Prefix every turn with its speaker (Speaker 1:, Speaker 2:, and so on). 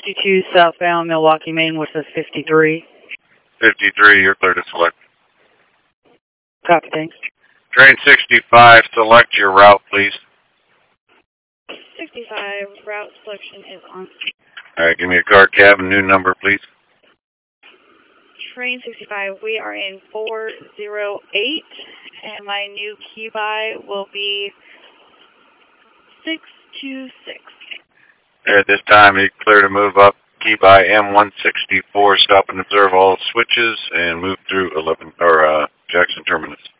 Speaker 1: 62 southbound Milwaukee, Maine, which is 53.
Speaker 2: 53, you're clear to select.
Speaker 1: Copy, thanks.
Speaker 2: Train 65, select your route, please.
Speaker 3: 65, route selection is on.
Speaker 2: All right, give me a car cab and new number, please.
Speaker 3: Train 65, we are in 408, and my new key by will be 626.
Speaker 2: At this time, you're clear to move up key by M164, stop and observe all switches, and move through Jackson Terminus.